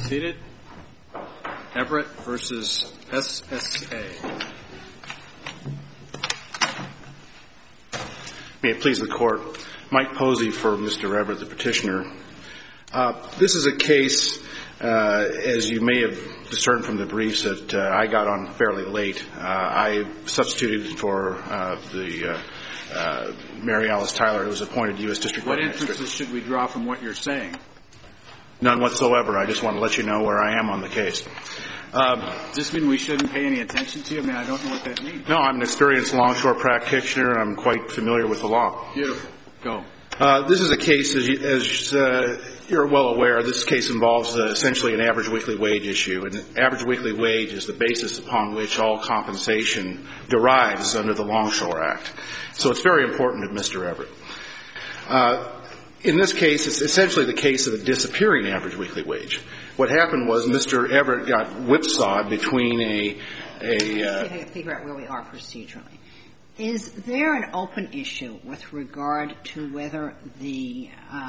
Seated. Everett versus SSA. May it please the Court. Mike Posey for Mr. Everett, the petitioner. This is a case, as you may have discerned from the briefs, that I got on fairly late. I substituted for the Mary Alice Tyler, who was appointed U.S. District Court Magistrate. What inferences should we draw from what you're saying? None whatsoever. I just want to let you know where I am on the case. Does this mean we shouldn't pay any attention to you? I mean, I don't know what that means. No, I'm an experienced longshore practitioner, and I'm quite familiar with the law. Beautiful. Go. This is a case, as you're well aware, this case involves essentially an average weekly wage issue. And average weekly wage is the basis upon which all compensation derives under the Longshore Act. So it's very important to Mr. Everett. In this case, it's essentially the case of a disappearing average weekly wage. What happened was Mr. Everett got whipsawed between figure out where we are procedurally. Is there an open issue with regard to whether the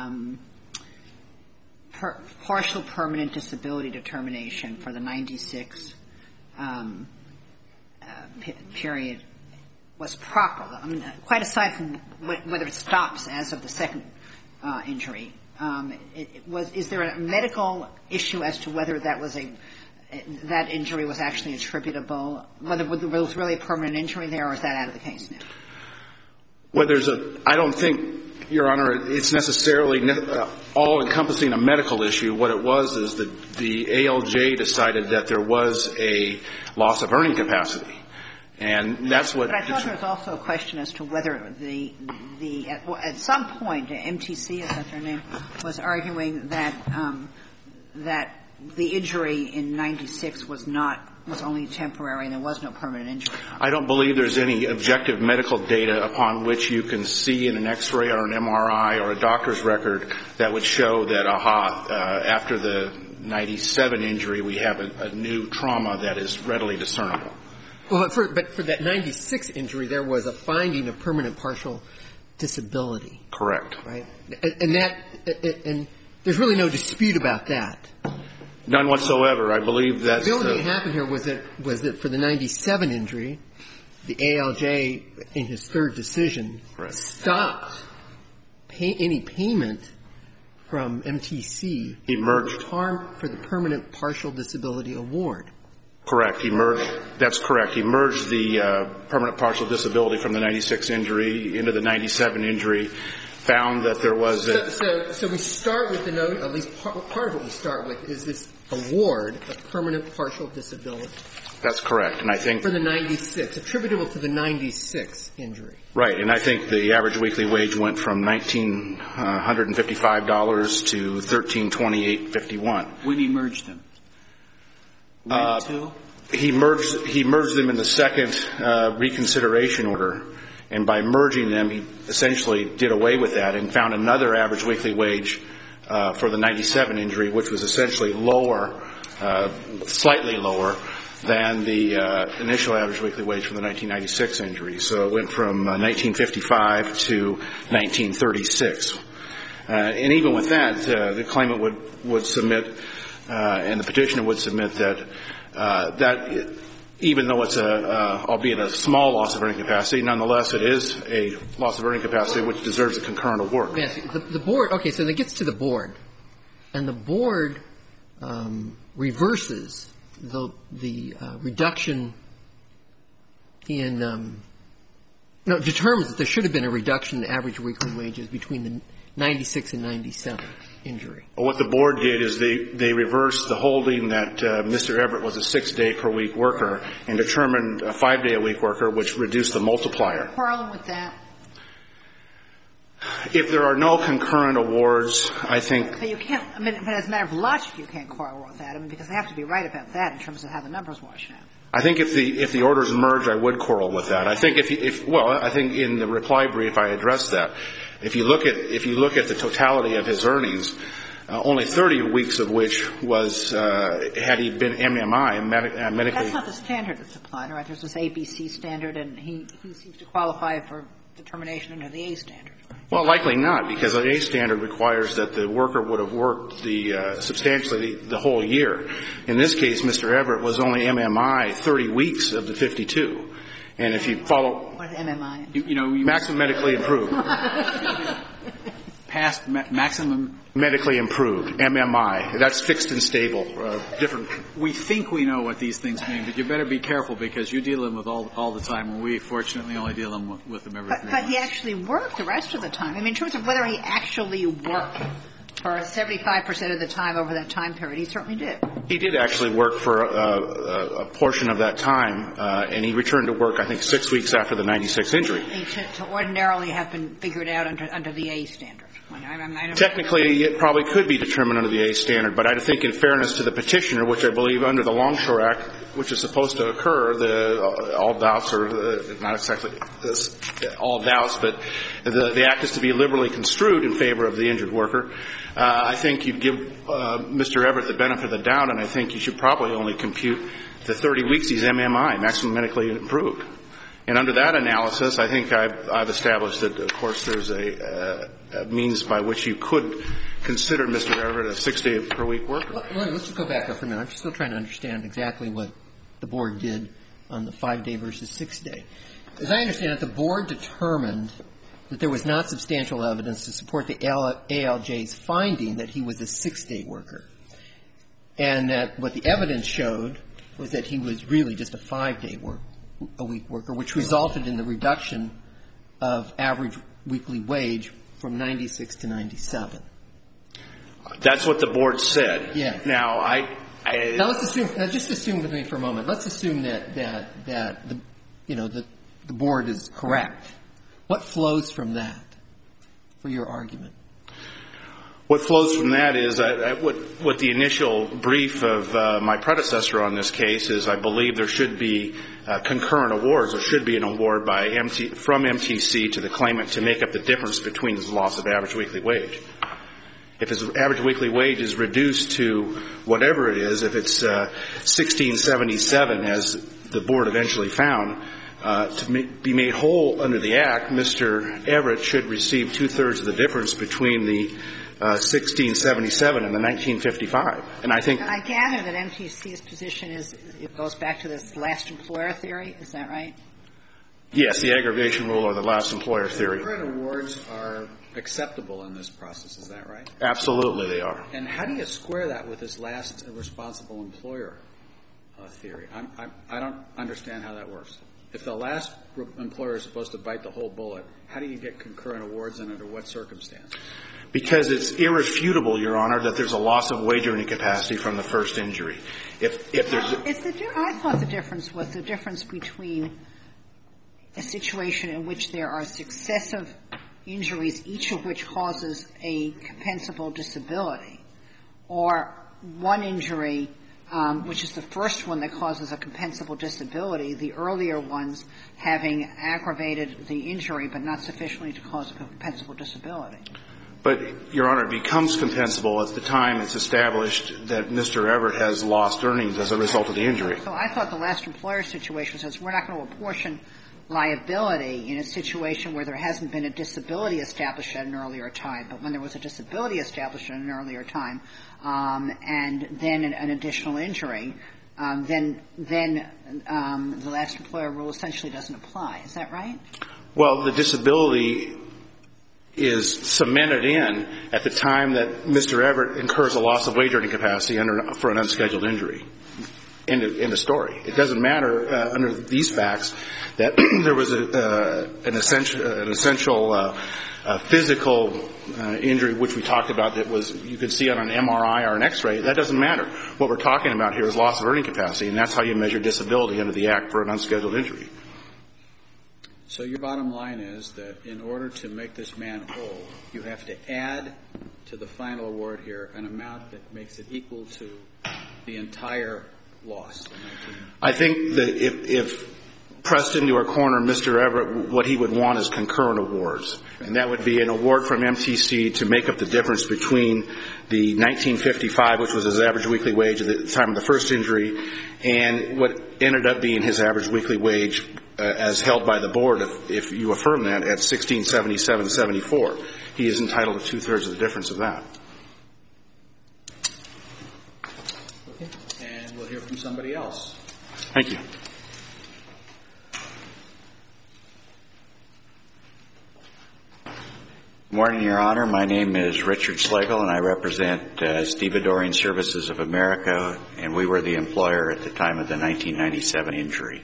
partial permanent disability determination for the 96 period was proper? I mean, quite aside from whether it stops as of the second injury, is there a medical issue as to whether that injury was actually attributable, whether there was really a permanent injury there, or is that out of the case now? Well, I don't think, Your Honor, it's necessarily all-encompassing a medical issue. What it was is that the ALJ decided that there was a loss of earning capacity. And that's what. But I thought there was also a question as to whether at some point, MTC, is that their name, was arguing that the injury in 96 was only temporary and there was no permanent injury. I don't believe there's any objective medical data upon which you can see in an X-ray or an MRI or a doctor's record that would show that, after the 97 injury, we have a new trauma that is readily discernible. Well, but for that 96 injury, there was a finding of permanent partial disability. Correct. Right? And there's really no dispute about that. None whatsoever. I believe that's the only thing that happened here was that for the 97 injury, the ALJ, in his third decision, stopped any payment from MTC for the permanent partial disability award. Correct. That's correct. He merged the permanent partial disability from the 96 injury into the 97 injury, found that there was So we start with the note, at least part of what we start with is this award of permanent partial disability. That's correct. And I think for the 96, attributable to the 96 injury. Right. And I think the average weekly wage went from $1,955 to $1,328.51. When he merged them? He merged them in the second reconsideration order, and by merging them, he essentially did away with that and found another average weekly wage for the 97 injury, which was essentially lower, slightly lower than the initial average weekly wage for the 1996 injury. So it went from 1955 to 1936. And even with that, the claimant would submit, and the petitioner would submit that even though it's albeit a small loss of earning capacity, nonetheless it is a loss of earning capacity which deserves a concurrent award. Yes. The board, okay, so it gets to the board, and the board reverses the reduction in determines that there should have been a reduction in average weekly wages between the 96 and 97 injury. Well, what the board did is they reversed the holding that Mr. Everett was a 6-day-per-week worker and determined a 5-day-a-week worker, which reduced the multiplier. Quarreling with that? If there are no concurrent awards, I think. But you can't. I mean, but as a matter of logic, you can't quarrel with that. I mean, because they have to be right about that in terms of how the numbers wash out. I think if the orders merge, I would quarrel with that. I think I think in the reply brief I addressed that. If you look at the totality of his earnings, only 30 weeks of which was had he been MMI, medically. That's not the standard that's applied, right? There's this ABC standard, and he seems to qualify for determination under the A standard. Well, likely not, because the A standard requires that the worker would have worked substantially the whole year. In this case, Mr. Everett was only MMI 30 weeks of the 52. And if you follow... What is MMI? Maximum medically improved. Past maximum... Medically improved, MMI. That's fixed and stable. Different. We think we know what these things mean, but you better be careful because you deal them with all the time, and we fortunately only deal them with them every 3 months. But he actually worked the rest of the time. I mean, in terms of whether he actually worked for 75% of the time over that time period, he certainly did. He did actually work for a portion of that time, and he returned to work, I think, 6 weeks after the 96 injury. To ordinarily have been figured out under the A standard. Technically, it probably could be determined under the A standard, but I think in fairness to the petitioner, which I believe under the Longshore Act, which is supposed to occur, all doubts are not exactly all doubts, but the act is to be liberally construed in favor of the injured worker. I think you'd give Mr. Everett the benefit of the doubt, and I think you should probably only compute the 30 weeks he's MMI, maximum medically improved. And under that analysis, I think I've established that, of course, there's a means by which you could consider Mr. Everett a 6-day-per-week worker. Well, let's just go back up for a minute. I'm still trying to understand exactly what the board did on the 5-day versus 6-day. As I understand it, the board determined that there was not substantial evidence to support the ALJ's finding that he was a 6-day worker, and that what the evidence showed was that he was really just a 5-day-a-week worker, which resulted in the reduction of average weekly wage from 96 to 97. That's what the board said. Yeah. Now, Now let's assume. Now just assume with me for a moment. Let's assume that the board is correct. What flows from that for your argument? What flows from that is what the initial brief of my predecessor on this case is. I believe there should be concurrent awards. There should be an award from MTC to the claimant to make up the difference between his loss of average weekly wage. If his average weekly wage is reduced to whatever it is, if it's $16.77 as the board eventually found, to be made whole under the Act, Mr. Everett should receive 2/3 of the difference between the $16.77 and the $19.55. And I gather that MTC's position it goes back to this last employer theory. Is that right? Yes, the aggravation rule or the last employer theory. Concurrent awards are acceptable in this process. Is that right? Absolutely, they are. And how do you square that with this last responsible employer theory? I don't understand how that works. If the last employer is supposed to bite the whole bullet, how do you get concurrent awards and under what circumstance? Because it's irrefutable, Your Honor, that there's a loss of wage earning capacity from the first injury. I thought the difference was the difference between a situation in which there are successive injuries, each of which causes a compensable disability, or one injury, which is the first one that causes a compensable disability, the earlier ones having aggravated the injury but not sufficiently to cause a compensable disability. But, Your Honor, it becomes compensable at the time it's established that Mr. Everett has lost earnings as a result of the injury. So I thought the last employer situation says we're not going to apportion liability in a situation where there hasn't been a disability established at an earlier time, but when there was a disability established at an earlier time, and then an additional injury, then the last employer rule essentially doesn't apply. Is that right? Well, the disability is cemented in at the time that Mr. Everett incurs a loss of wage earning capacity for an unscheduled injury. End of story. It doesn't matter under these facts that there was an essential physical injury, which we talked about, that was you could see on an MRI or an X-ray. That doesn't matter. What we're talking about here is loss of earning capacity, and that's how you measure disability under the Act for an unscheduled injury. So your bottom line is that in order to make this man whole, you have to add to the final award here an amount that makes it equal to the entire loss. I think that if pressed into a corner, Mr. Everett, what he would want is concurrent awards. And that would be an award from MTC to make up the difference between the $19.55, which was his average weekly wage at the time of the first injury, and what ended up being his average weekly wage as held by the board, if you affirm that, at 1677.74. He is entitled to 2/3 of the difference of that. And we'll hear from somebody else. Thank you. Good morning, Your Honor. My name is Richard Schlegel, and I represent Stevedoring Services of America, and we were the employer at the time of the 1997 injury.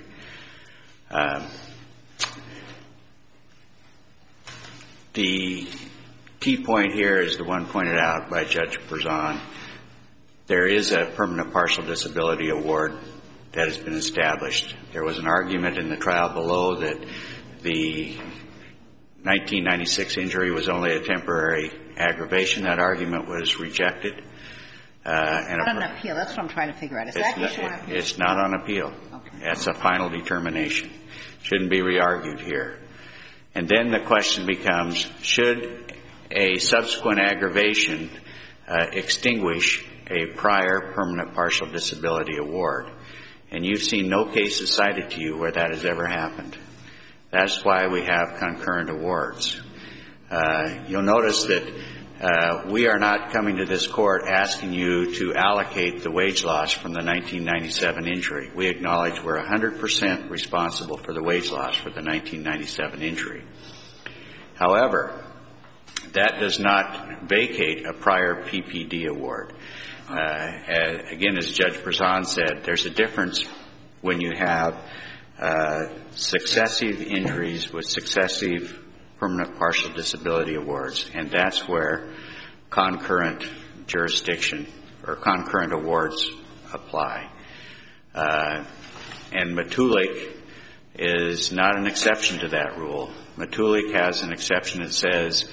The key point here is the one pointed out by Judge Berzon. There is a permanent partial disability award that has been established. There was an argument in the trial below that the 1996 injury was only a temporary aggravation. That argument was rejected. Not on appeal. That's what I'm trying to figure out. Is that issue on appeal? It's not on appeal. Okay. That's a final determination. Shouldn't be re-argued here. And then the question becomes, should a subsequent aggravation extinguish a prior permanent partial disability award? And you've seen no cases cited to you where that has ever happened. That's why we have concurrent awards. You'll notice that we are not coming to this court asking you to allocate the wage loss from the 1997 injury. We acknowledge we're 100% responsible for the wage loss for the 1997 injury. However, that does not vacate a prior PPD award. Again, as Judge Berzon said, there's a difference when you have successive injuries with successive permanent partial disability awards, and that's where concurrent jurisdiction or concurrent awards apply. And Matulik is not an exception to that rule. Matulik has an exception that says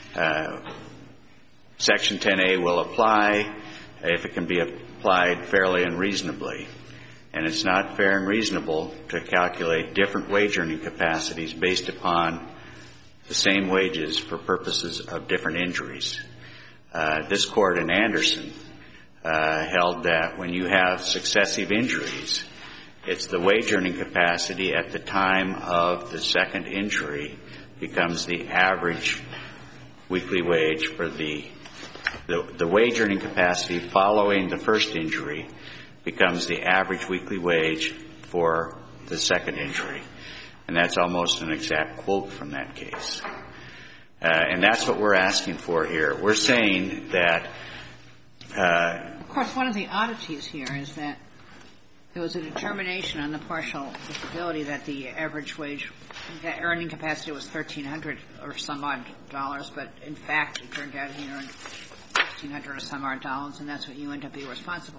Section 10A will apply if it can be applied fairly and reasonably. And it's not fair and reasonable to calculate different wage earning capacities based upon the same wages for purposes of different injuries. This court in Anderson held that when you have successive injuries, it's the wage earning capacity at the time of the second injury becomes the average weekly wage for the wage earning capacity following the first injury becomes the average weekly wage for the second injury. And that's almost an exact quote from that case. And that's what we're asking for here. We're saying that of course, one of the oddities here is that there was a determination on the partial disability that the average wage, the earning capacity was $1,300 or some odd dollars, but in fact it turned out he earned $1,600 or some odd dollars, and that's what you end up being responsible.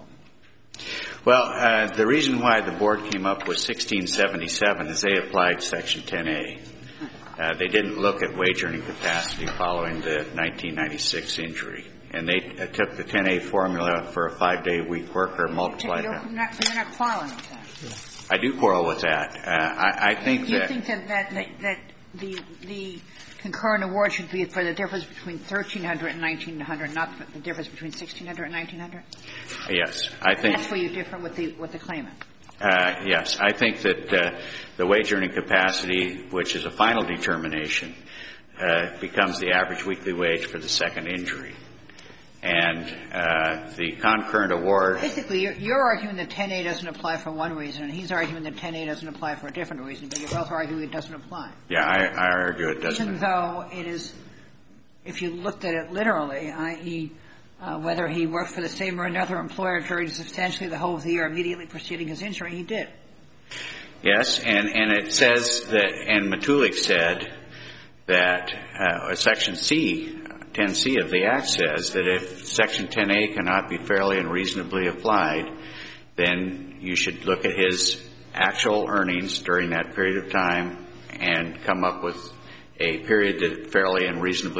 Well, the reason why the board came up with 1677 is they applied Section 10A. They didn't look at wage earning capacity following the 1996 injury. And they took the 10A formula for a 5-day-a-week worker, multiplied that. You're not quarreling with that. I do quarrel with that. I think that... You think that the concurrent award should be for the difference between $1,300 and $1,900, not the difference between $1,600 and $1,900? Yes. I think... That's where you differ with the claimant. Yes. I think that the wage earning capacity, which is a final determination, becomes the average weekly wage for the second injury. And the concurrent award... Basically, you're arguing that 10A doesn't apply for one reason, and he's arguing that 10A doesn't apply for a different reason, but you're both arguing it doesn't apply. Yeah, I argue it doesn't. Even though it is, if you looked at it literally, i.e., whether he worked for the same or another employer during substantially the whole of the year immediately preceding his injury, he did. Yes, and it says that, and Matulik said that Section C, 10C of the Act says that if Section 10A cannot be fairly and reasonably applied, then you should look at his actual earnings during that period of time and come up with a period that fairly and reasonably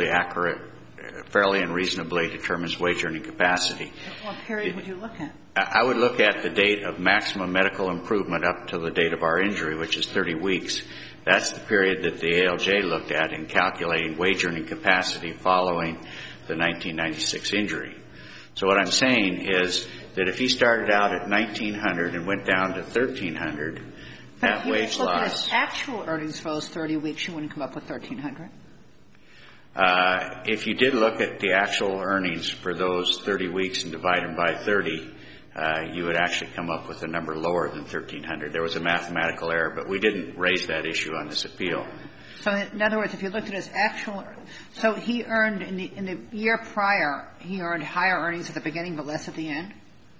determines wage earning capacity. What period would you look at? I would look at the date of maximum medical improvement up to the date of our injury, which is 30 weeks. That's the period that the ALJ looked at in calculating wage earning capacity following the 1996 injury. So what I'm saying is that if he started out at $1,900 and went down to $1,300, that wage loss. Actual earnings for those 30 weeks, you wouldn't come up with $1,300. If you did look at the actual earnings for those 30 weeks and divide them by 30, you would actually come up with a number lower than $1,300. There was a mathematical error, but we didn't raise that issue on this appeal. So in other words, if you looked at his actual, so he earned in the year prior, he earned higher earnings at the beginning but less at the end?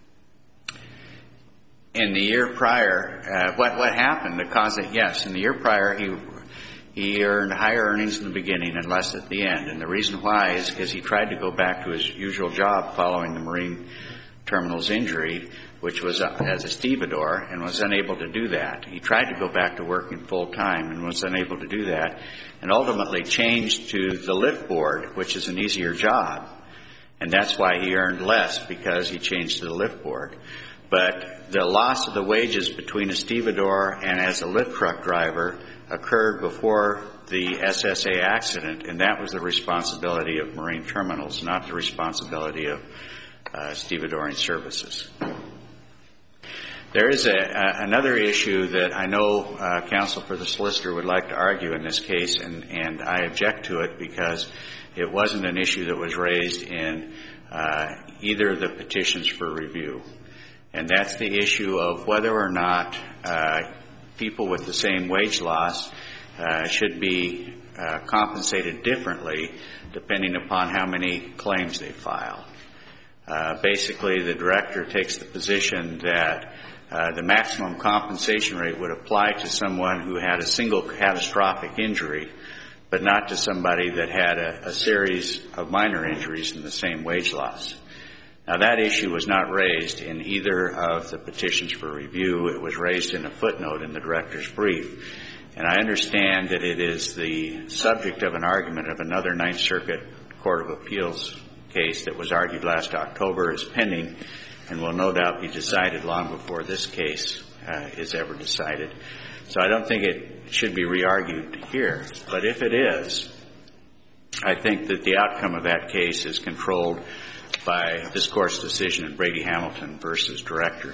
In the year prior, what happened to cause it? Yes, in the year prior, he earned higher earnings in the beginning and less at the end. And the reason why is because he tried to go back to his usual job following the Marine Terminal's injury, which was as a stevedore, and was unable to do that. He tried to go back to working full time and was unable to do that, and ultimately changed to the lift board, which is an easier job. And that's why he earned less, because he changed to the lift board. But the loss of the wages between a stevedore and as a lift truck driver occurred before the SSA accident, and that was the responsibility of Marine Terminals, not the responsibility of stevedoring services. There is another issue that I know counsel for the solicitor would like to argue in this case, and I object to it because it wasn't an issue that was raised in either of the petitions for review. And that's the issue of whether or not people with the same wage loss should be compensated differently depending upon how many claims they file. Basically, the director takes the position that the maximum compensation rate would apply to someone who had a single catastrophic injury, but not to somebody that had a series of minor injuries in the same wage loss. Now, that issue was not raised in either of the petitions for review. It was raised in a footnote in the director's brief. And I understand that it is the subject of an argument of another Ninth Circuit Court of Appeals case that was argued last October, is pending, and will no doubt be decided long before this case is ever decided. So I don't think it should be re-argued here. But if it is, I think that the outcome of that case is controlled by this Court's decision in Brady-Hamilton versus Director,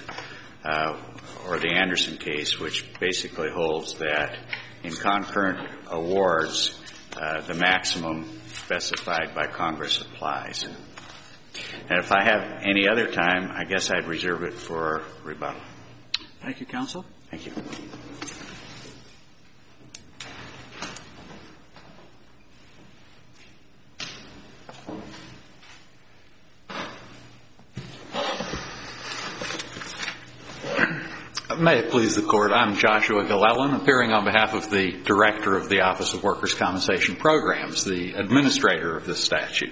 or the Anderson case, which basically holds that in concurrent awards, the maximum specified by Congress applies. And if I have any other time, I guess I'd reserve it for rebuttal. Thank you, counsel. Thank you. May it please the Court, I'm Joshua Glellen, appearing on behalf of the Director of the Office of Workers' Compensation Programs, the administrator of this statute.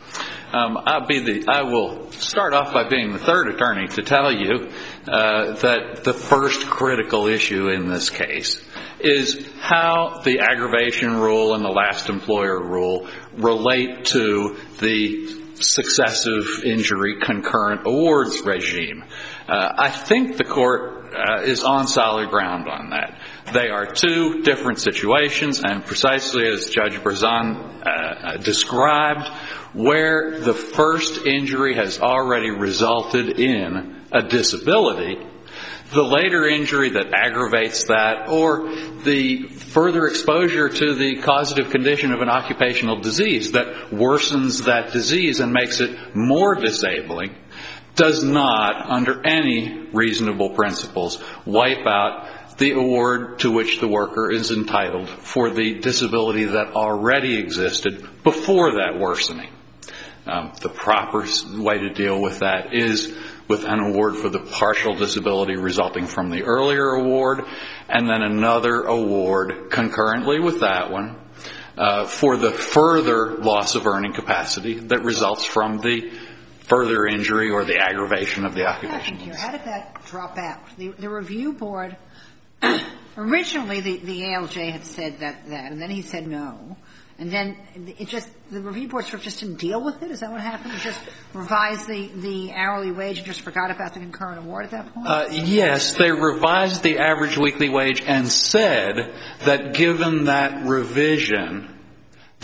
I will start off by being the third attorney to tell you that the first critical issue in this case is how the aggravation rule and the last employer rule relate to the successive injury concurrent awards regime. I think the Court is on solid ground on that. They are two different situations, and precisely as Judge Berzon described, where the first injury has already resulted in a disability, the later injury that aggravates that, or the further exposure to the causative condition of an occupational disease that worsens that disease and makes it more disabling, does not, under any reasonable principles, wipe out the award to which the worker is entitled for the disability that already existed before that worsening. The proper way to deal with that is with an award for the partial disability resulting from the earlier award, and then another award concurrently with that one for the further loss of earning capacity that results from the further injury or the aggravation of the occupation. How did that drop out? The review board, originally the ALJ had said that, and then he said no. And then the review board sort of just didn't deal with it? Is that what happened? It just revised the hourly wage and just forgot about the concurrent award at that point? Yes, they revised the average weekly wage and said that given that revision,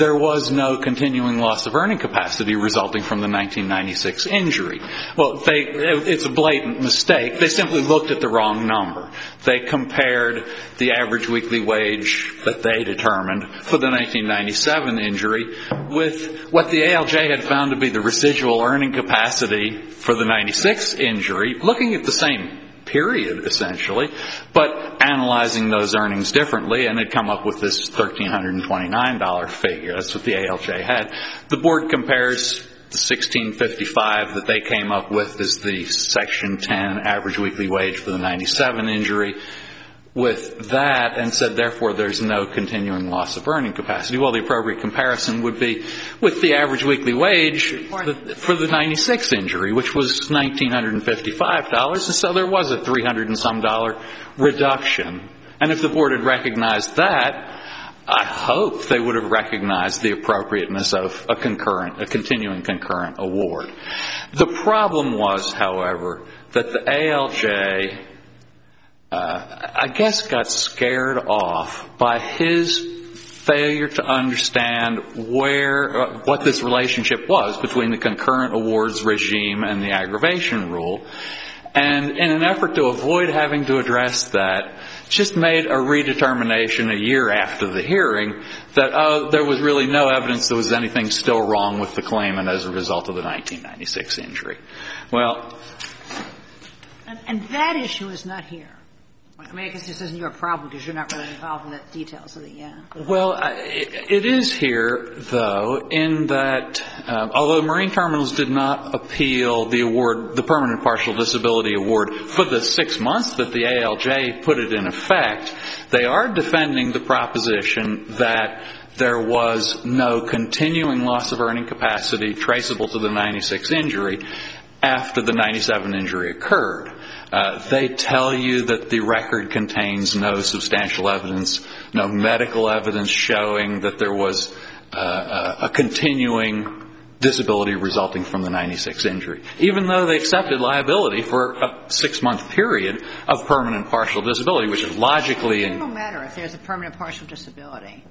there was no continuing loss of earning capacity resulting from the 1996 injury. Well, it's a blatant mistake. They simply looked at the wrong number. They compared the average weekly wage that they determined for the 1997 injury with what the ALJ had found to be the residual earning capacity for the 96 injury, looking at the same period, essentially, but analyzing those earnings differently, and had come up with this $1,329 figure. That's what the ALJ had. The board compares the $1,655 that they came up with as the Section 10 average weekly wage for the 97 injury with that and said, therefore, there's no continuing loss of earning capacity. Well, the appropriate comparison would be with the average weekly wage for the 96 injury, which was $1,955, and so there was a $300 and some reduction. And if the board had recognized that, I hope they would have recognized the appropriateness of a continuing concurrent award. The problem was, however, that the ALJ I guess got scared off by his failure to understand what this relationship was between the concurrent awards regime and the aggravation rule. And in an effort to avoid having to address that, just made a redetermination a year after the hearing that, there was really no evidence there was anything still wrong with the claimant as a result of the 1996 injury. Well, and that issue is not here. I mean, I guess this isn't your problem because you're not really involved in the details of the Well, it is here, though, in that although Marine Terminals did not appeal the award, the permanent partial disability award, for the 6 months that the ALJ put it in effect, they are defending the proposition that there was no continuing loss of earning capacity traceable to the 96 injury after the 97 injury occurred. They tell you that the record contains no substantial evidence, no medical evidence showing that there was a continuing disability resulting from the 96 injury, even though they accepted liability for a 6-month period of permanent partial disability, which is logically... It doesn't matter if there's a permanent partial disability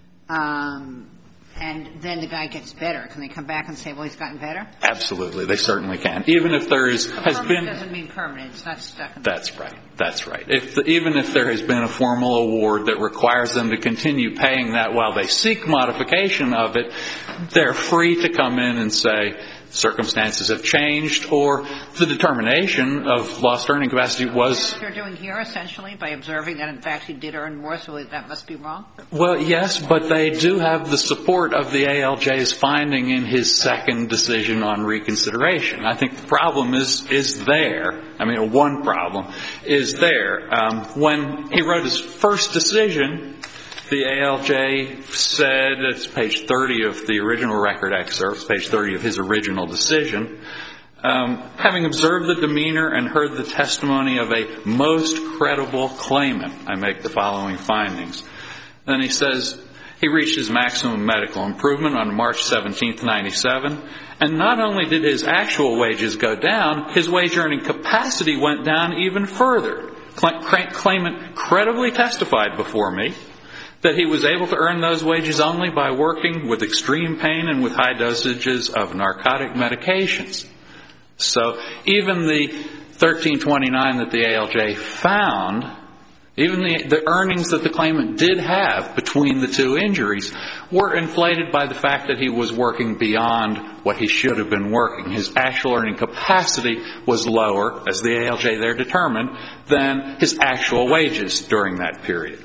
and then the guy gets better. Can they come back and say, well, he's gotten better? Absolutely. They certainly can. Even if there has been... Permanent doesn't mean permanent. It's not stuck in the... That's right. That's right. Even if there has been a formal award that requires them to continue paying that while they seek modification of it, they're free to come in and say circumstances have changed or the determination of lost earning capacity was... What they're doing here, essentially, by observing that, in fact, he did earn more, so that must be wrong? Well, yes, but they do have the support of the ALJ's finding in his second decision on reconsideration. I think the problem is there. I mean, one problem is there. When he wrote his first decision, the ALJ said, it's page 30 of the original record excerpts, page 30 of his original decision, having observed the demeanor and heard the testimony of a most credible claimant, I make the following findings. Then he says he reached his maximum medical improvement on March 17th, 97, and not only did his actual wages go down, his wage earning capacity went down even further. Claimant credibly testified before me that he was able to earn those wages only by working with extreme pain and with high dosages of narcotic medications. So even the 1329 that the ALJ found, even the earnings that the claimant did have between the two injuries were inflated by the fact that he was working beyond what he should have been working. His actual earning capacity was lower, as the ALJ there determined, than his actual wages during that period.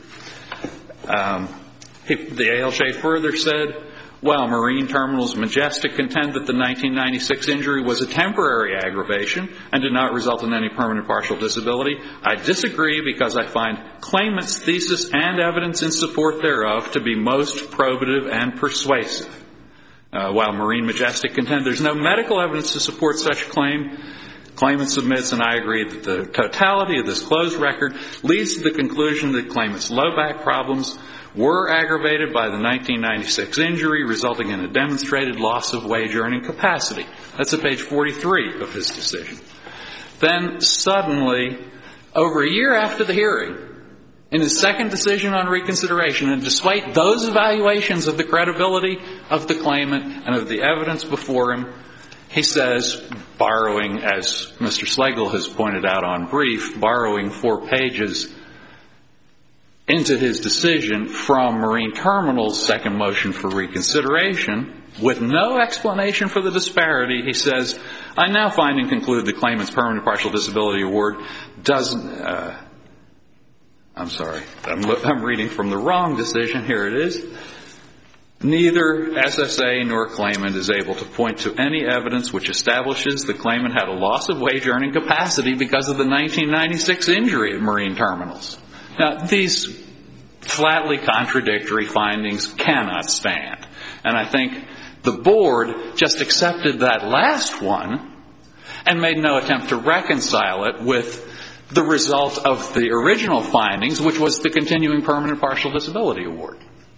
The ALJ further said, while Marine Terminals Majestic contend that the 1996 injury was a temporary aggravation and did not result in any permanent partial disability, I disagree because I find claimant's thesis and evidence in support thereof to be most probative and persuasive. While Marine Majestic contend there's no medical evidence to support such claim, claimant submits, and I agree that the totality of this closed record leads to the conclusion that claimant's low back problems were aggravated by the 1996 injury, resulting in a demonstrated loss of wage earning capacity. That's at page 43 of his decision. Then suddenly, over a year after the hearing, in his second decision on reconsideration, and despite those evaluations of the credibility of the claimant and of the evidence before him, he says, borrowing, as Mr. Slagle has pointed out on brief, borrowing 4 pages into his decision from Marine Terminal's second motion for reconsideration, with no explanation for the disparity, he says, I now find and conclude the claimant's permanent partial disability award doesn't, I'm sorry, I'm reading from the wrong decision. Here it is. Neither SSA nor claimant is able to point to any evidence which establishes the claimant had a loss of wage earning capacity because of the 1996 injury at Marine Terminals. Now, these flatly contradictory findings cannot stand. And I think the board just accepted that last one and made no attempt to reconcile it with the result of the original findings, which was the continuing permanent partial disability award.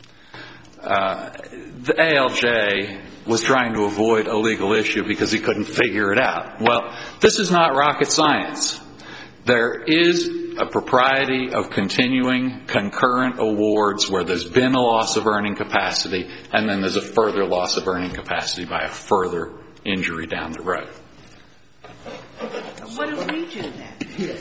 The ALJ was trying to avoid a legal issue because he couldn't figure it out. Well, this is not rocket science. There is a propriety of continuing concurrent awards where there's been a loss of earning capacity and then there's a further loss of earning capacity by a further injury down the road. What do we do then?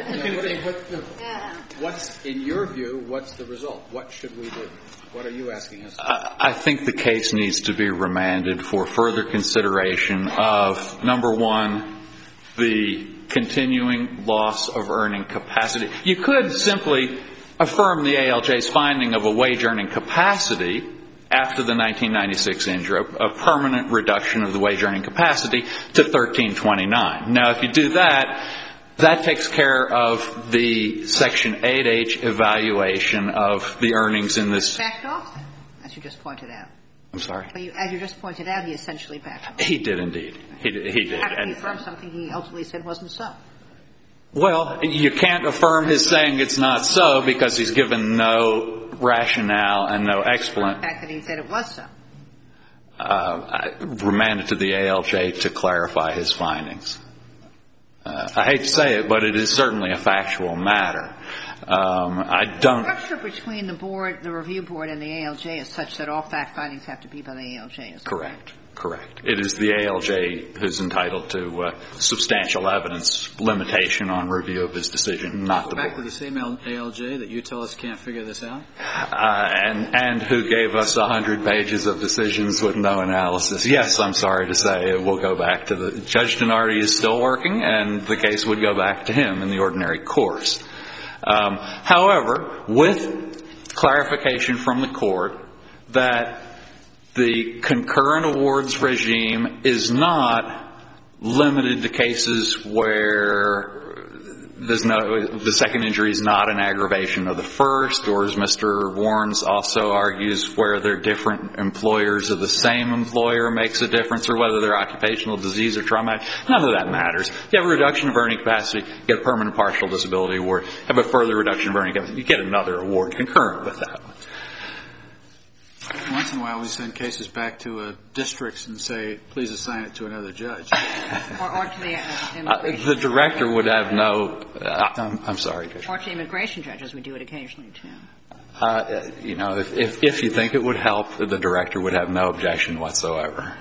What's, in your view, what's the result? What should we do? What are you asking us to do? I think the case needs to be remanded for further consideration of, number one, the continuing loss of earning capacity. You could simply affirm the ALJ's finding of a wage earning capacity after the 1996 injury, a permanent reduction of the wage earning capacity to 1329. Now, if you do that, that takes care of the Section 8H evaluation of the earnings in this. Backed off, as you just pointed out. I'm sorry? As you just pointed out, he essentially backed off. He did indeed. He did. After he affirmed something he ultimately said wasn't so. Well, you can't affirm his saying it's not so because he's given no rationale and no explanation. The fact that he said it was so. I remanded to the ALJ to clarify his findings. I hate to say it, but it is certainly a factual matter. I don't. The structure between the board, the review board, and the ALJ is such that all fact findings have to be by the ALJ. Correct. Correct. It is the ALJ who's entitled to substantial evidence limitation on review of his decision, not the board. Back to the same ALJ that you tell us can't figure this out? And who gave us 100 pages of decisions with no analysis. Yes, I'm sorry to say it will go back to the Judge Donardi is still working, and the case would go back to him in the ordinary course. However, with clarification from the court that the concurrent awards regime is not limited to cases where the second injury is not an aggravation of the first, or as Mr. Warnes also argues, where they're different employers of the same employer makes a difference, or whether they're occupational disease or traumatic. None of that matters. You have a reduction of earning capacity, you get a permanent partial disability award. Have a further reduction of earning capacity, you get another award concurrent with that one. Once in a while we send cases back to districts and say, please assign it to another judge. Or to the the director would have no, I'm sorry, Judge. Or to immigration judges, we do it occasionally too. If you think it would help, the director would have no objection whatsoever.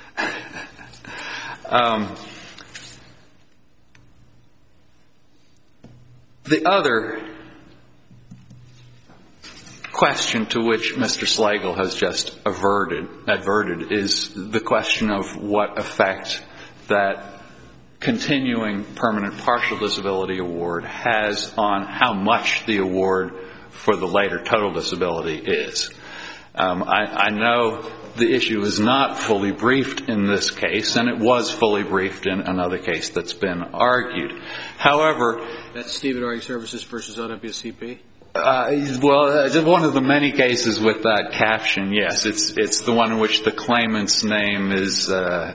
The other question to which Mr. Slagle has just adverted is the question of what effect that continuing permanent partial disability award has on how much the award for the later total disability is. I know the issue is not fully briefed in this case, and it was fully briefed in another case that's been argued. However, that's Stephen Arty Services versus OWCP? Well, one of the many cases with that caption, yes. It's the one in which the claimant's name is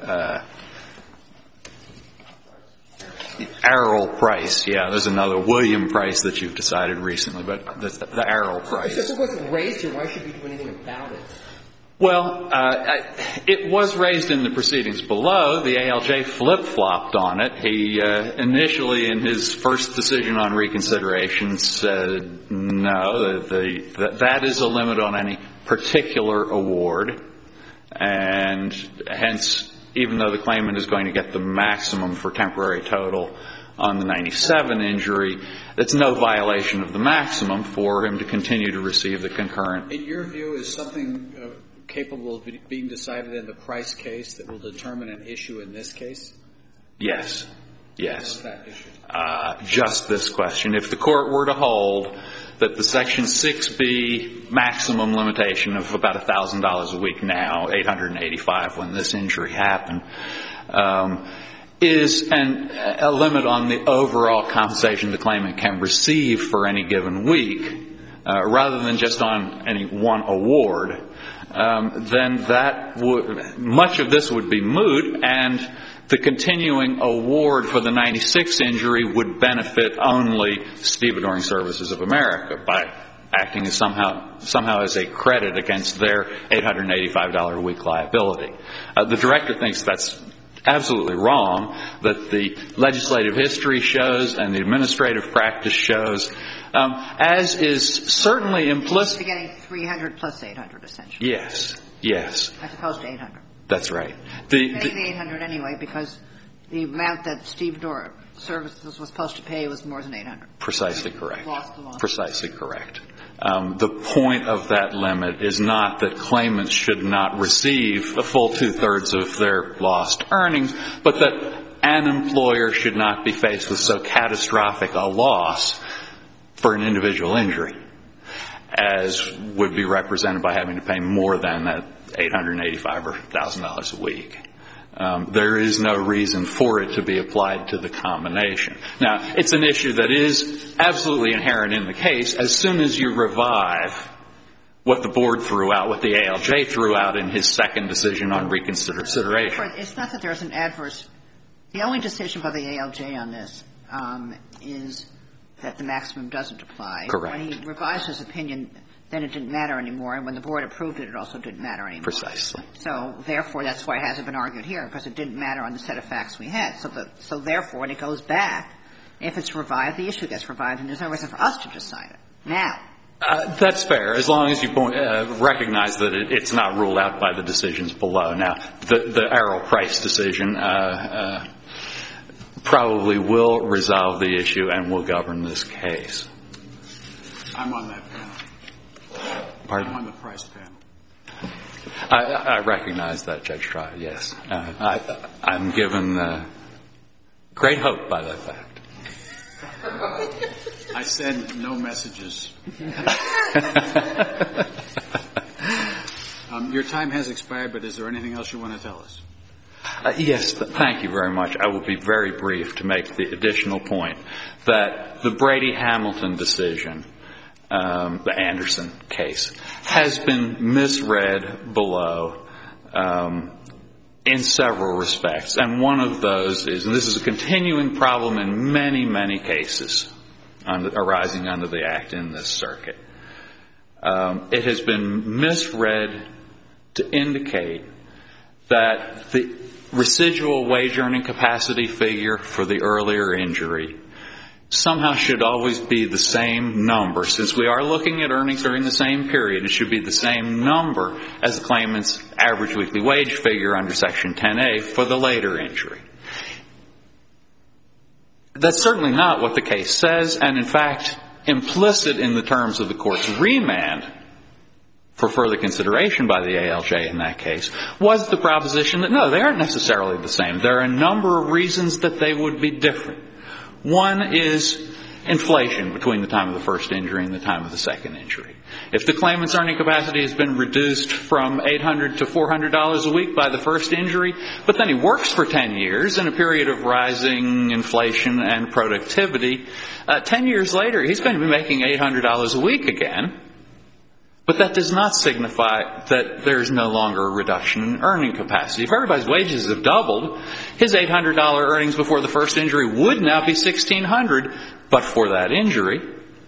Errol Price. Yeah, there's another William Price that you've decided recently, but the Errol Price. If it wasn't raised here, why should we do anything about it? Well, it was raised in the proceedings below. The ALJ flip-flopped on it. He initially, in his first decision on reconsideration, said no, that is a limit on any particular award, and hence, even though the claimant is going to get the maximum for temporary total on the 97 injury, it's no violation of the maximum for him to continue to receive the concurrent. In your view, is something capable of being decided in the Price case that will determine an issue in this case? Yes. What's that issue? Just this question. If the court were to hold that the Section 6B maximum limitation of about $1,000 a week now, $885 when this injury happened, is a limit on the overall compensation the claimant can receive for any given week, rather than just on any one award, then much of this would be moot, and the continuing award for the 96 injury would benefit only Stevedoring Services of America by acting as somehow as a credit against their $885 a week liability. The director thinks that's absolutely wrong, that the legislative history shows and the administrative practice shows, as is certainly implicit. You're getting 300 plus 800, essentially. Yes. As opposed to 800. That's right. Getting the 800 anyway, because the amount that Stevedoring Services was supposed to pay was more than 800. Precisely correct. Lost the loss. Precisely correct. The point of that limit is not that claimants should not receive a full 2/3 of their lost earnings, but that an employer should not be faced with so catastrophic a loss for an individual injury as would be represented by having to pay more than that $885 or $1,000 a week. There is no reason for it to be applied to the combination. Now, it's an issue that is absolutely inherent in the case. As soon as you revive what the board threw out, what the ALJ threw out in his second decision on reconsideration. It's not that there's an adverse. The only decision by the ALJ on this is that the maximum doesn't apply. Correct. When he revised his opinion, then it didn't matter anymore, and when the board approved it, it also didn't matter anymore. Precisely. So, therefore, that's why it hasn't been argued here, because it didn't matter on the set of facts we had. So therefore, when it goes back, if it's revived, the issue gets revived, and there's no reason for us to decide it. Now. That's fair, as long as you recognize that it's not ruled out by the decisions below. Now, the Arrow Price decision probably will resolve the issue and will govern this case. I'm on that panel. Pardon? I'm on the Price panel. I recognize that, Judge Trott, yes. I'm given great hope by that fact. I send no messages. Your time has expired, but is there anything else you want to tell us? Yes, thank you very much. I will be very brief to make the additional point that the Brady-Hamilton decision, the Anderson case, has been misread below in several respects. And one of those is, and this is a continuing problem in many, many cases arising under the Act in this circuit, it has been misread to indicate that the residual wage earning capacity figure for the earlier injury somehow should always be the same number. Since we are looking at earnings during the same period, it should be the same number as the claimant's average weekly wage figure under Section 10A for the later injury. That's certainly not what the case says, and in fact, implicit in the terms of the court's remand for further consideration by the ALJ in that case was the proposition that no, they aren't necessarily the same. There are a number of reasons that they would be different. One is inflation between the time of the first injury and the time of the second injury. If the claimant's earning capacity has been reduced from $800 to $400 a week by the first injury, but then he works for 10 years in a period of rising inflation and productivity, 10 years later he's going to be making $800 a week again. But that does not signify that there is no longer a reduction in earning capacity. If everybody's wages have doubled, his $800 earnings before the first injury would now be $1,600, but for that injury.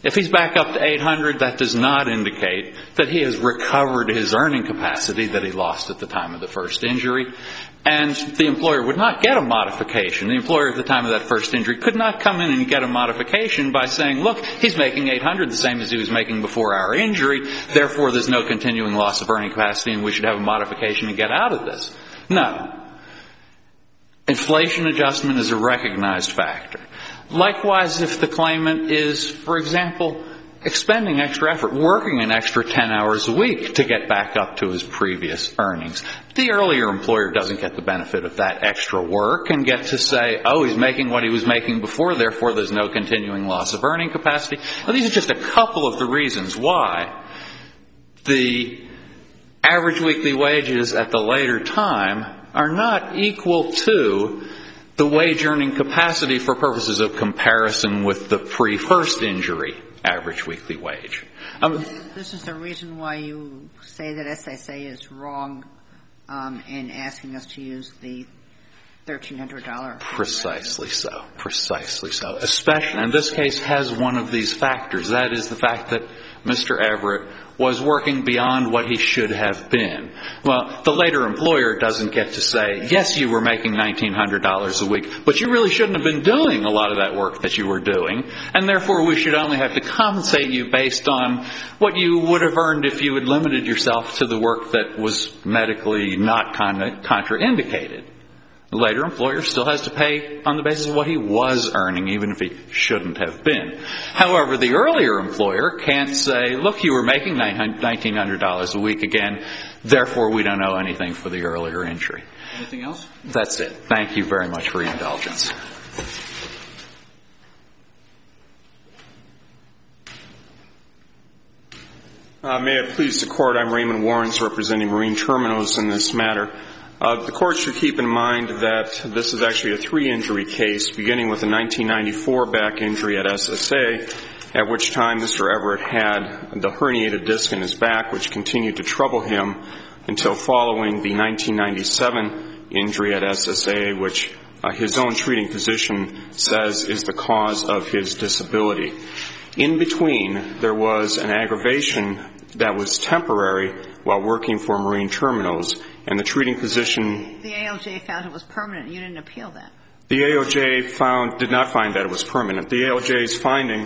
If he's back up to 800, that does not indicate that he has recovered his earning capacity that he lost at the time of the first injury. And the employer would not get a modification. The employer at the time of that first injury could not come in and get a modification by saying, look, he's making 800, the same as he was making before our injury. Therefore, there's no continuing loss of earning capacity and we should have a modification and get out of this. No. Inflation adjustment is a recognized factor. Likewise, if the claimant is, for example, expending extra effort, working an extra 10 hours a week to get back up to his previous earnings, the earlier employer doesn't get the benefit of that extra work and get to say, oh, he's making what he was making before, therefore there's no continuing loss of earning capacity. Now, these are just a couple of the reasons why the average weekly wages at the later time are not equal to the wage earning capacity for purposes of comparison with the pre-first injury average weekly wage. This is the reason why you say that SSA is wrong in asking us to use the $1,300. Precisely so. Precisely so. Especially, and this case has one of these factors. That is the fact that Mr. Everett was working beyond what he should have been. Well, the later employer doesn't get to say, yes, you were making $1,900 a week, but you really shouldn't have been doing a lot of that work that you were doing, and therefore we should only have to compensate you based on what you would have earned if you had limited yourself to the work that was medically not contraindicated. The later employer still has to pay on the basis of what he was earning, even if he shouldn't have been. However, the earlier employer can't say, look, you were making $1,900 a week again, therefore we don't owe anything for the earlier injury. Anything else? That's it. Thank you very much for your indulgence. May it please the Court, I'm Raymond Warrens representing Marine Terminals in this matter. The Court should keep in mind that this is actually a three-injury case, beginning with a 1994 back injury at SSA, at which time Mr. Everett had the herniated disc in his back, which continued to trouble him until following the 1997 injury at SSA, which his own treating physician says is the cause of his disability. In between, there was an aggravation that was temporary while working for Marine Terminals, and the treating physician... The ALJ found it was permanent. You didn't appeal that. The ALJ did not find that it was permanent. The ALJ's finding,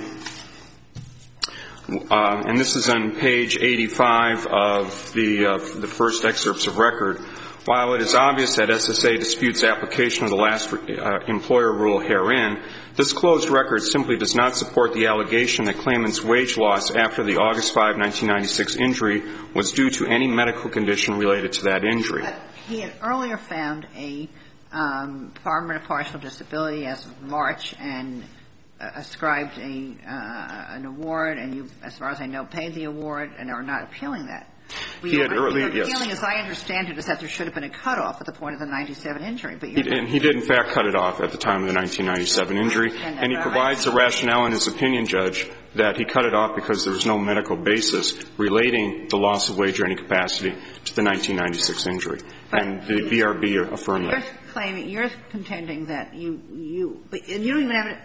and this is on page 85 of the first excerpts of record, while it is obvious that SSA disputes application of the last employer rule herein, this closed record simply does not support the allegation that claimant's wage loss after the August 5, 1996 injury was due to any medical condition related to that injury. But he had earlier found a permanent partial disability as of March and ascribed an award, and you, as far as I know, paid the award and are not appealing that. He had earlier, yes. Appealing, as I understand it, is that there should have been a cutoff at the point of the 97 injury. But he did, in fact, cut it off at the time of the 1997 injury. And he provides a rationale in his opinion, Judge, that he cut it off because there was no medical basis relating the loss of wage earning capacity to the 1996 injury. And the BRB affirmed that. You're contending that you don't even have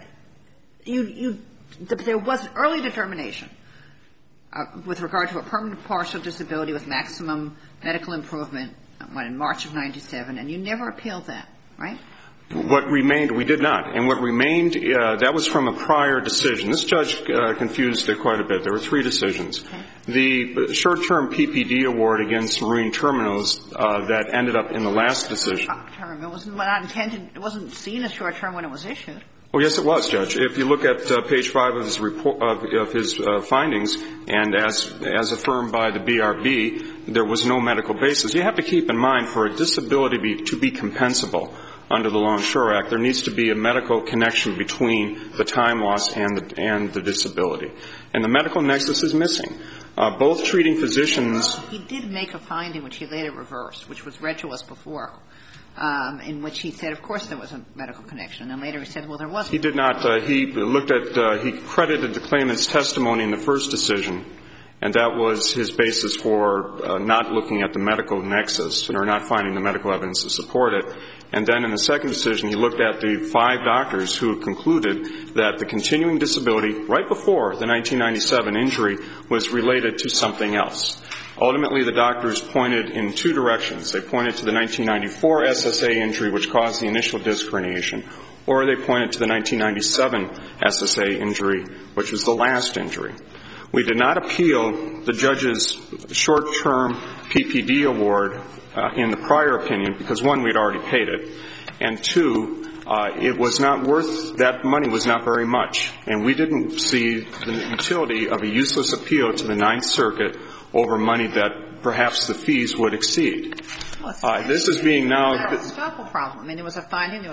there was an early determination with regard to a permanent partial disability with maximum medical improvement in March of 97, and you never appealed that, right? What remained, we did not. And what remained, that was from a prior decision. This judge confused it quite a bit. There were three decisions. Okay. The short-term PPD award against Marine Terminals that ended up in the last decision. Short-term. It wasn't not intended. It wasn't seen as short-term when it was issued. Oh, yes, it was, Judge. If you look at page 5 of his report, of his findings, and as affirmed by the BRB, there was no medical basis. You have to keep in mind, for a disability to be compensable under the Longshore Act, there needs to be a medical connection between the time loss and the disability. And the medical nexus is missing. Both treating physicians. He did make a finding which he later reversed, which was read to us before, in which he said, of course, there was a medical connection. And later he said, well, there wasn't. He did not. He looked at, he credited the claimant's testimony in the first decision and that was his basis for not looking at the medical nexus or not finding the medical evidence to support it. And then in the second decision, he looked at the 5 doctors who concluded that the continuing disability right before the 1997 injury was related to something else. Ultimately, the doctors pointed in 2 directions. They pointed to the 1994 SSA injury, which caused the initial disc herniation, or they pointed to the 1997 SSA injury, which was the last injury. We did not appeal the judge's short-term PPD award in the prior opinion because, 1, we had already paid it, and 2, it was not worth, that money was not very much, and we didn't see the utility of a useless appeal to the Ninth Circuit over money that perhaps the fees would exceed. This is being now. It's a estoppel problem. I mean, there was a finding,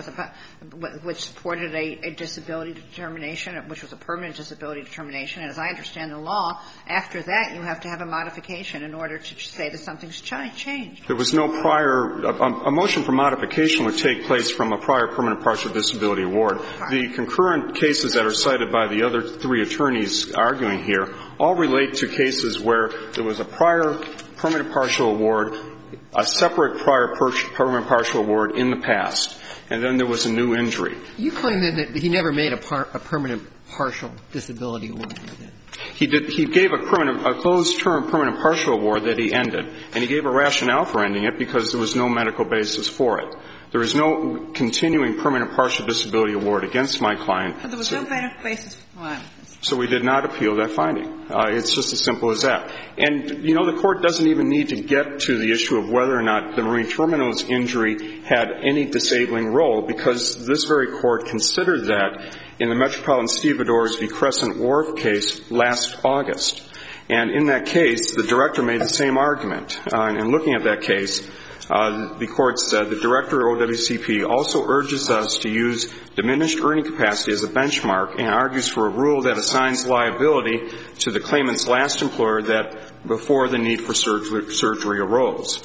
which supported a disability determination, which was a permanent disability determination. And as I understand the law, after that you have to have a modification in order to say that something's changed. There was no prior. A motion for modification would take place from a prior permanent partial disability award. The concurrent cases that are cited by the other 3 attorneys arguing here all relate to cases where there was a prior permanent partial award, a separate prior permanent partial award in the past, and then there was a new injury. You claim that he never made a permanent partial disability award. He gave a closed-term permanent partial award that he ended, and he gave a rationale for ending it because there was no medical basis for it. There is no continuing permanent partial disability award against my client. But there was no medical basis for it. So we did not appeal that finding. It's just as simple as that. And, you know, the Court doesn't even need to get to the issue of whether or not the Marine Terminals injury had any disabling role, because this very Court considered that in the Metropolitan Stevedores v. Crescent Wharf case last August. And in that case, the director made the same argument. And looking at that case, the Court said the director of OWCP also urges us to use diminished earning capacity as a benchmark and argues for a rule that assigns liability to the claimant's last employer that before the need for surgery arose.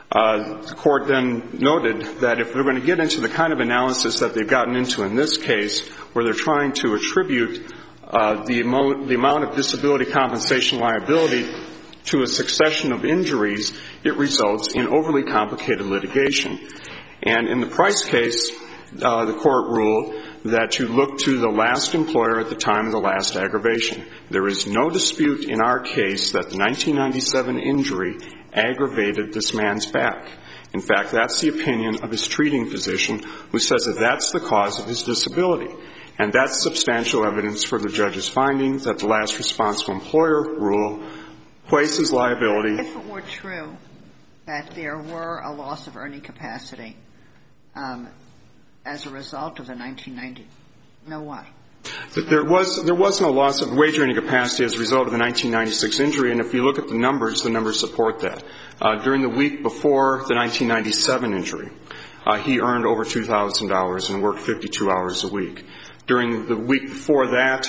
The Court then noted that if they're going to get into the kind of analysis that they've gotten into in this case, where they're trying to attribute the amount of disability compensation liability to a succession of injuries, it results in overly complicated litigation. And in the Price case, the Court ruled that you look to the last employer at the time of the last aggravation. There is no dispute in our case that the 1997 injury aggravated this man's back. In fact, that's the opinion of his treating physician, who says that that's the cause of his disability. And that's substantial evidence for the judge's findings that the last responsible employer rule places liability. If it were true that there were a loss of earning capacity as a result of the 1990, no what? There was no loss of wage earning capacity as a result of the 1996 injury, and if you look at the numbers support that. During the week before the 1997 injury, he earned over $2,000 and worked 52 hours a week. During the week before that,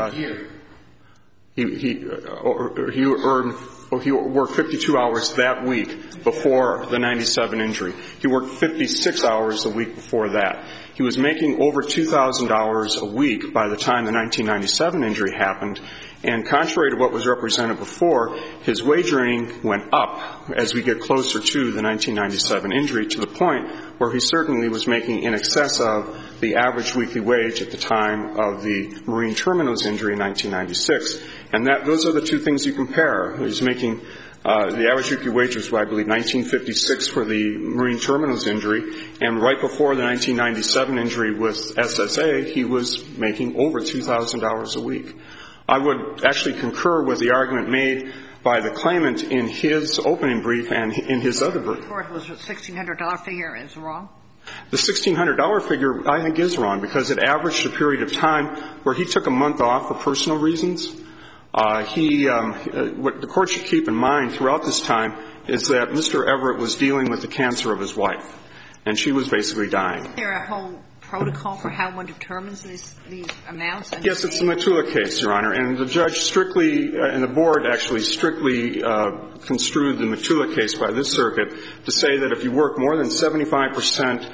he worked 52 hours that week before the 97 injury. He worked 56 hours a week before that. He was making over $2,000 a week by the time the 1997 injury happened, and contrary to what was represented before, his wage earning went up as we get closer to the 1997 injury, to the point where he certainly was making in excess of the average weekly wage at the time of the Marine Terminals injury in 1996. And those are the two things you compare. He's making the average weekly wage was, I believe, $19.56 for the Marine Terminals injury, and right before the 1997 injury with SSA, he was making over $2,000 a week. I would actually concur with the argument made by the claimant in his opening brief and in his other brief. The $1,600 figure is wrong? The $1,600 figure, I think, is wrong, because it averaged a period of time where he took a month off for personal reasons. What the Court should keep in mind throughout this time is that Mr. Everett was dealing with the cancer of his wife, and she was basically dying. Is there a whole protocol for how one determines these amounts? Yes, it's the Matula case, Your Honor, and the judge strictly, and the board actually strictly construed the Matula case by this circuit to say that if you work more than 75%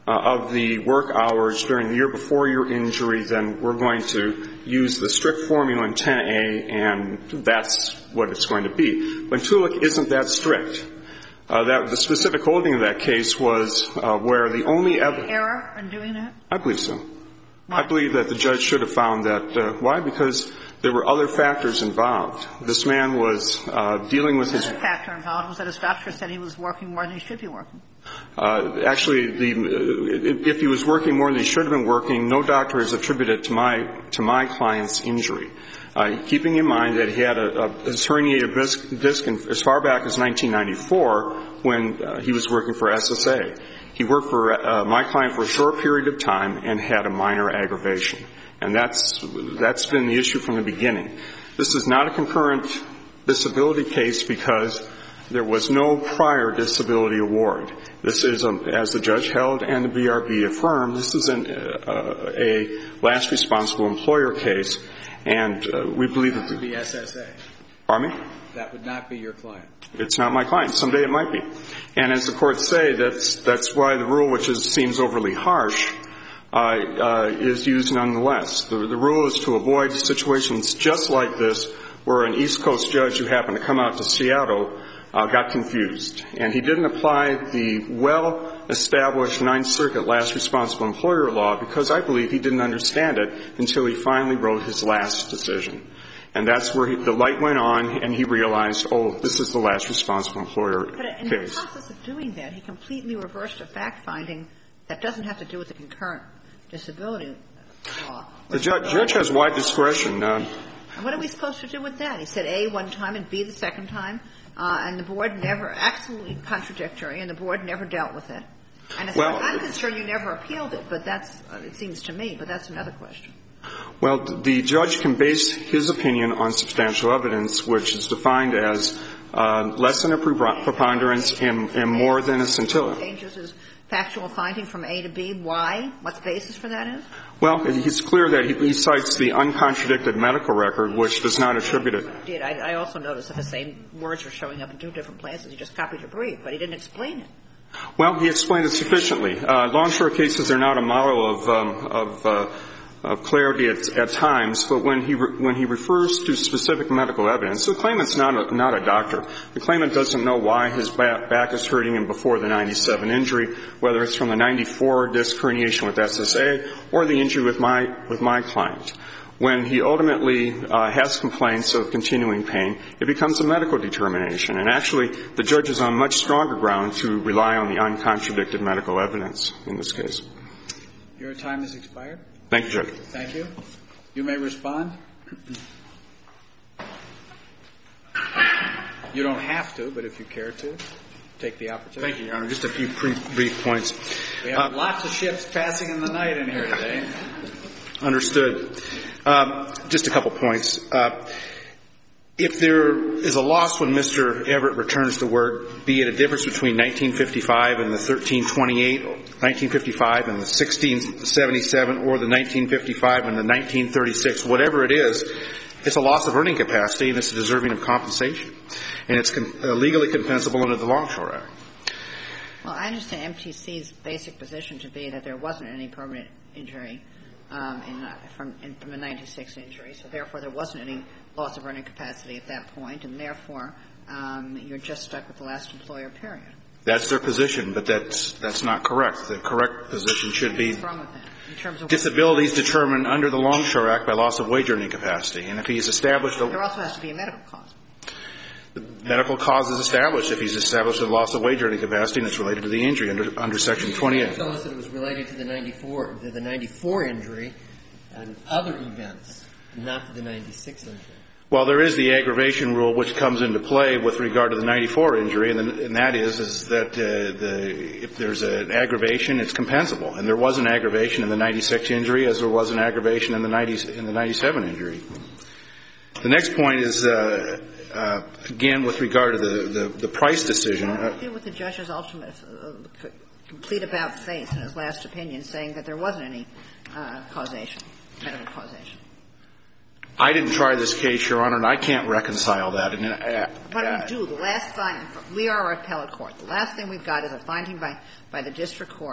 of the work hours during the year before your injury, then we're going to use the strict formula in 10A, and that's what it's going to be. But Tulick isn't that strict. The specific holding of that case was where the only evidence... Error in doing that? I believe so. Why? I believe that the judge should have found that. Why? Because there were other factors involved. This man was dealing with his... The other factor involved was that his doctor said he was working more than he should be working. Actually, if he was working more than he should have been working, no doctor has attributed to my client's injury. Keeping in mind that he had a herniated disc as far back as 1994 when he was working for SSA. He worked for my client for a short period of time and had a minor aggravation. And that's been the issue from the beginning. This is not a concurrent disability case because there was no prior disability award. This is, as the judge held and the BRB affirmed, this is a last responsible employer case, and we believe that... That would be SSA. Pardon me? That would not be your client. It's not my client. Someday it might be. And as the courts say, that's why the rule, which seems overly harsh, is used nonetheless. The rule is to avoid situations just like this where an East Coast judge who happened to come out to Seattle got confused. And he didn't apply the well-established Ninth Circuit last responsible employer law because I believe he didn't understand it until he finally wrote his last decision. And that's where the light went on and he realized, oh, this is the last responsible employer case. But in the process of doing that, he completely reversed a fact-finding that doesn't have to do with the concurrent disability law. The judge has wide discretion. And what are we supposed to do with that? He said A one time and B the second time, and the board never, absolutely contradictory, and the board never dealt with it. And as far as I'm concerned, you never appealed it, but that's, it seems to me, but that's another question. Well, the judge can base his opinion on substantial evidence, which is defined as less than a preponderance and more than a scintilla. Changes his factual finding from A to B. Why? What the basis for that is? Well, it's clear that he cites the uncontradicted medical record, which does not attribute it. I also noticed that the same words were showing up in two different places. He just copied your brief, but he didn't explain it. Well, he explained it sufficiently. Longshore cases are not a model of clarity at times, but when he refers to specific medical evidence, the claimant's not a doctor. The claimant doesn't know why his back is hurting him before the 97 injury, whether it's from the 94 disc herniation with SSA or the injury with my client. When he ultimately has complaints of continuing pain, it becomes a medical determination. And actually, the judge is on much stronger ground to rely on the uncontradicted medical evidence in this case. Your time has expired. Thank you, Judge. Thank you. You may respond. You don't have to, but if you care to, take the opportunity. Thank you, Your Honor. Just a few brief points. We have lots of ships passing in the night in here today. Understood. Just a couple points. If there is a loss when Mr. Everett returns to work, be it a difference between 1955 and the 1328, 1955 and the 1677, or the 1955 and the 1936, whatever it is, it's a loss of earning capacity and it's deserving of compensation. And it's legally compensable under the Longshore Act. Well, I understand MTC's basic position to be that there wasn't any permanent injury from the 96 injury, so therefore there wasn't any loss of earning capacity at that point, and therefore you're just stuck with the last employer period. That's their position, but that's not correct. The correct position should be what's wrong with that? In terms of disabilities determined under the Longshore Act by loss of wage earning capacity. And if he's established there also has to be a medical cause. The medical cause is established if he's established a loss of wage earning capacity and it's related to the injury under Section 28. Tell us that it was related to the 94 injury and other events, not to the 96 injury. Well, there is the aggravation rule which comes into play with regard to the 94 injury, and that is that if there's an aggravation, it's compensable. And there was an aggravation in the 96 injury as there was an aggravation in the 97 injury. The next point is, again, with regard to the Price decision. What do you do with the judge's ultimate complete about face in his last opinion saying that there wasn't any causation, medical causation? I didn't try this case, Your Honor, and I can't reconcile that. What do we do? The last finding, we are an appellate court. The last thing we've got is a finding by the district court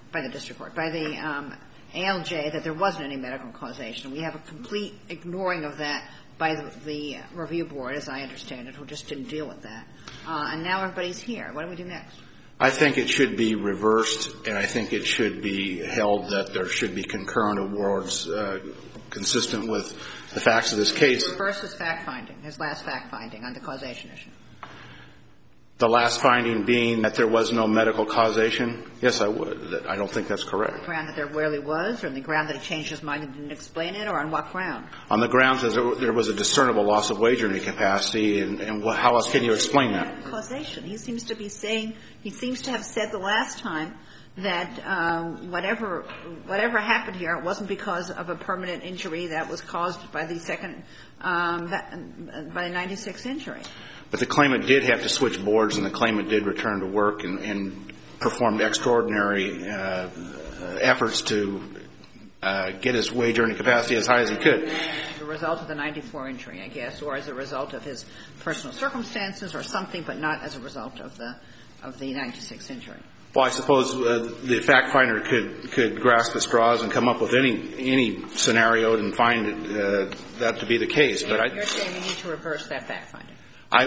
by the district court, by the ALJ, that there wasn't any medical causation. We have a complete ignoring of that by the review board, as I understand it, who just didn't deal with that. And now everybody's here. What do we do next? I think it should be reversed, and I think it should be held that there should be concurrent awards consistent with the facts of this case. Reverse his fact-finding, his last fact-finding on the causation issue. The last finding being that there was no medical causation? Yes, I would. I don't think that's correct. On the ground that there really was, or on the ground that he changed his mind and didn't explain it, or on what ground? On the grounds that there was a discernible loss of wage earning capacity, and how else can you explain that? Causation. He seems to be saying, he seems to have said the last time that whatever happened here, it wasn't because of a permanent injury that was caused by the second, by the 96 injury. But the claimant did have to switch boards, and the claimant did return to work and performed extraordinary efforts to get his wage earning capacity as high as he could. As a result of the 94 injury, I guess, or as a result of his personal circumstances or something, but not as a result of the 96 injury. Well, I suppose the fact finder could grasp at straws and come up with any scenario and find that to be the case. But you're saying we need to reverse that fact finding. I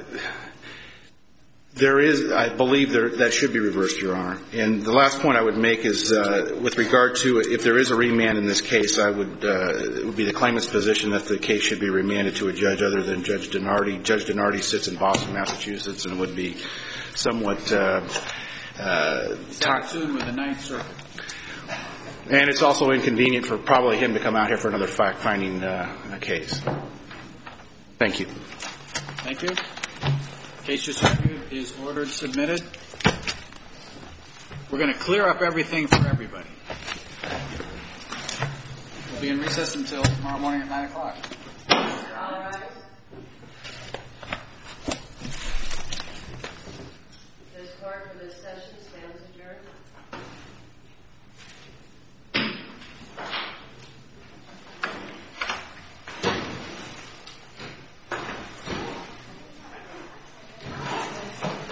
believe that should be reversed, Your Honor. And the last point I would make is with regard to if there is a remand in this case, it would be the claimant's position that the case should be remanded to a judge other than Judge Donardi. Judge Donardi sits in Boston, Massachusetts, and would be somewhat soon with the Ninth Circuit. And it's also inconvenient for probably him to come out here for another fact-finding case. Thank you. Thank you. Case just argued is ordered submitted. We're going to clear up everything for everybody. We'll be in recess until tomorrow morning at 9 o'clock. All right. This court for this session